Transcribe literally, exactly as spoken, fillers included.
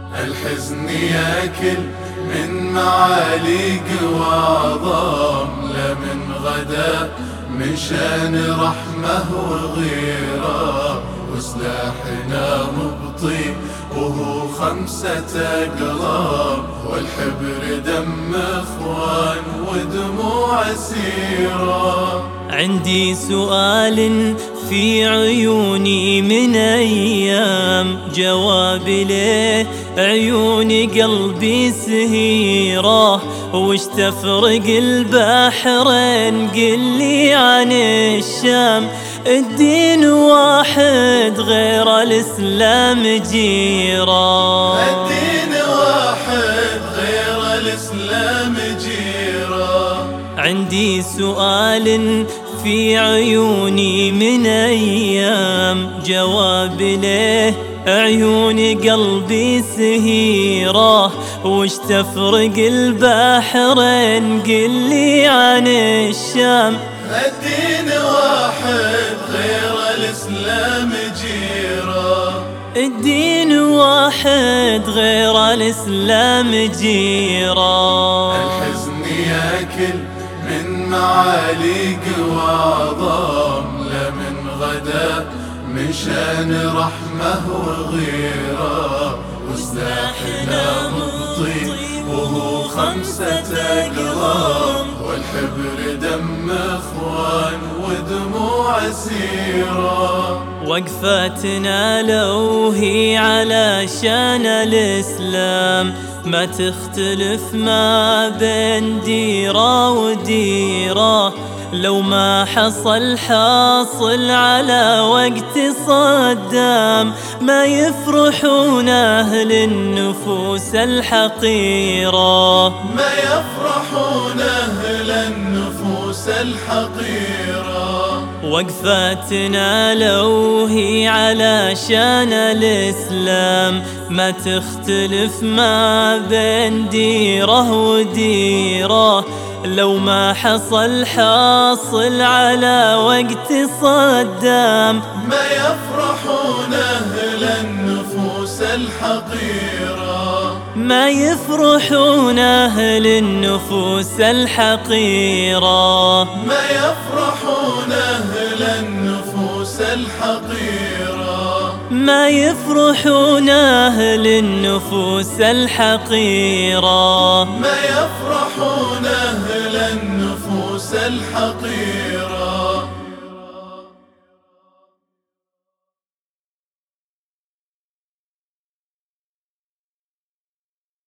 الحزن ياكل من معاليق وعظام، لا من غدا من شان رحمة وغيرة، وسلاحنا مبطي وهو خمسة أقلام، والحبر دم إخوان ودموع سيرة. عندي سؤال في عيوني من أيام، جوابي ليه عيوني قلبي سهيرة، وش تفرق البحرين قلي عن الشام، الدين واحد غير الإسلام جيرة، الدين واحد غير الإسلام جيرة. عندي سؤال في عيوني من أيام، جوابي ليه عيوني قلبي سهيرة، وش تفرق البحرين قلي عن الشام، الدين واحد غير الإسلام جيرة، الدين واحد غير الإسلام جيرة. الحزن ياكل من معاليق وعظام، لا من غدا من شان رحمة وغيرة، وسلاحنا مبطي وهو خمسة أقلام، والحبر دم إخوان ودموع سيرة. وقفتنا لو هي على شان الإسلام، ما تختلف ما بين ديرة وديرة، لو ما حصل حاصل على وقت صدام، ما يفرحون أهل النفوس الحقيرة، ما يفرحون أهل النفوس الحقيرة. وقفتنا لو هي على شان الإسلام، ما تختلف ما بين ديرة وديرة، لو ما حصل حاصل على وقت صدام، ما يفرحون أهل النفوس الحقيرة، ما يفرحون أهل النفوس الحقيرة، ما يفرحون أهل النفوس الحقيرة، ما يفرحون أهل النفوس الحقيرة، ما يفرحون أهل النفوس الحقيرة.